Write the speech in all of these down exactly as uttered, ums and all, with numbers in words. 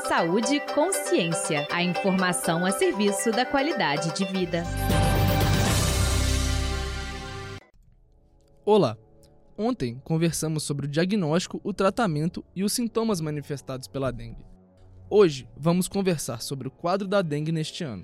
Saúde e Consciência. A informação a serviço da qualidade de vida. Olá! Ontem conversamos sobre o diagnóstico, o tratamento e os sintomas manifestados pela dengue. Hoje vamos conversar sobre o quadro da dengue neste ano.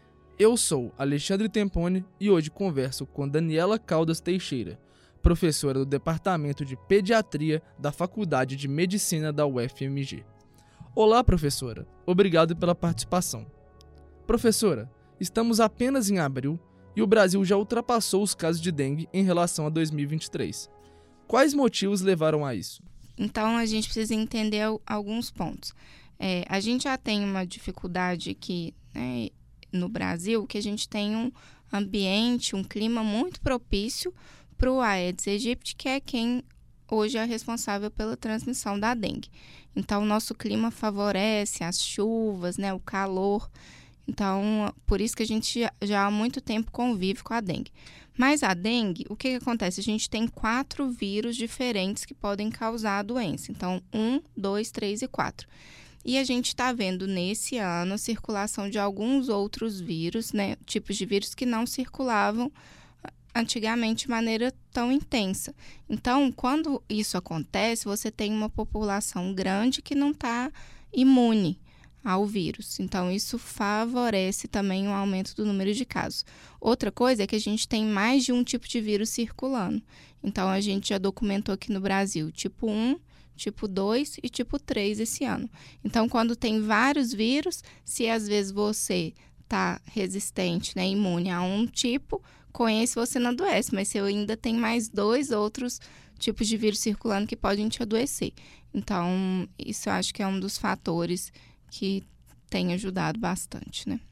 Eu sou Alexandre Temponi e hoje converso com Daniela Caldas Teixeira, professora do Departamento de Pediatria da Faculdade de Medicina da U F M G. Olá, professora. Obrigado pela participação. Professora, estamos apenas em abril e o Brasil já ultrapassou os casos de dengue em relação a dois mil e vinte e três. Quais motivos levaram a isso? Então, a gente precisa entender alguns pontos. É, a gente já tem uma dificuldade aqui, né, no Brasil, que a gente tem um ambiente, um clima muito propício para o Aedes aegypti, que é quem hoje é responsável pela transmissão da dengue. Então, o nosso clima favorece as chuvas, né, o calor. Então, por isso que a gente já há muito tempo convive com a dengue. Mas a dengue, o que, que acontece? A gente tem quatro vírus diferentes que podem causar a doença. Então, um, dois, três e quatro. E a gente está vendo nesse ano a circulação de alguns outros vírus, né, tipos de vírus que não circulavam antigamente de maneira tão intensa. Então, quando isso acontece, você tem uma população grande que não está imune ao vírus. Então, isso favorece também o aumento do número de casos. Outra coisa é que a gente tem mais de um tipo de vírus circulando. Então, a gente já documentou aqui no Brasil tipo um, tipo dois e tipo três esse ano. Então, quando tem vários vírus, se às vezes você está resistente, né, imune a um tipo, com esse você não adoece, mas você ainda tem mais dois outros tipos de vírus circulando que podem te adoecer. Então, isso eu acho que é um dos fatores que tem ajudado bastante, né?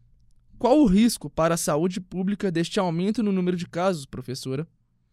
Qual o risco para a saúde pública deste aumento no número de casos, professora?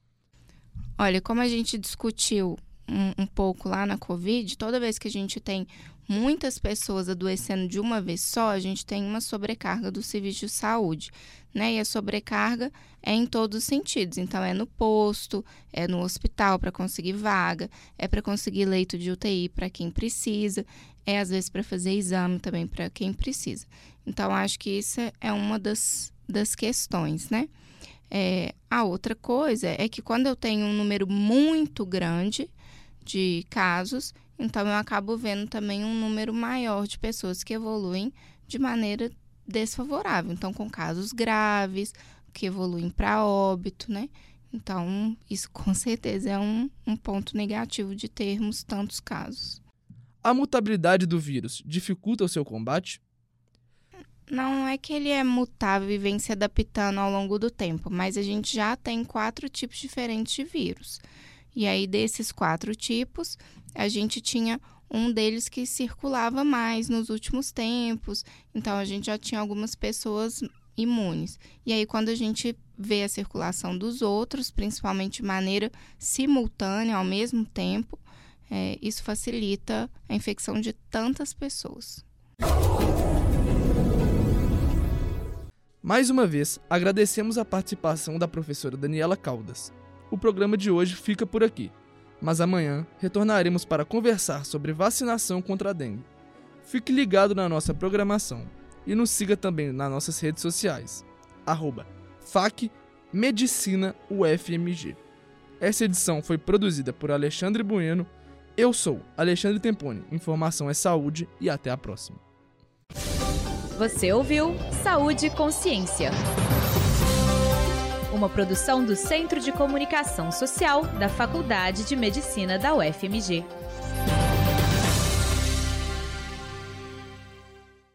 Olha, como a gente discutiu um, um pouco lá na Covid, toda vez que a gente tem muitas pessoas adoecendo de uma vez só, a gente tem uma sobrecarga do serviço de saúde, né? E a sobrecarga é em todos os sentidos. Então, é no posto, é no hospital para conseguir vaga, é para conseguir leito de U T I para quem precisa, é às vezes para fazer exame também para quem precisa. Então, acho que isso é uma das, das questões, né? É, a outra coisa é que quando eu tenho um número muito grande de casos, então eu acabo vendo também um número maior de pessoas que evoluem de maneira desfavorável. Então, com casos graves, que evoluem para óbito, né? Então, isso com certeza é um, um ponto negativo de termos tantos casos. A mutabilidade do vírus dificulta o seu combate? Não é que ele é mutável e vem se adaptando ao longo do tempo, mas a gente já tem quatro tipos diferentes de vírus. E aí, desses quatro tipos, a gente tinha um deles que circulava mais nos últimos tempos. Então, a gente já tinha algumas pessoas imunes. E aí, quando a gente vê a circulação dos outros, principalmente de maneira simultânea, ao mesmo tempo, é, isso facilita a infecção de tantas pessoas. Mais uma vez, agradecemos a participação da professora Daniela Caldas. O programa de hoje fica por aqui, mas amanhã retornaremos para conversar sobre vacinação contra a dengue. Fique ligado na nossa programação e nos siga também nas nossas redes sociais, arroba F A C Medicina U F M G. Essa edição foi produzida por Alexandre Bueno. Eu sou Alexandre Temponi. Informação é saúde e até a próxima. Você ouviu Saúde e Consciência, uma produção do Centro de Comunicação Social da Faculdade de Medicina da U F M G.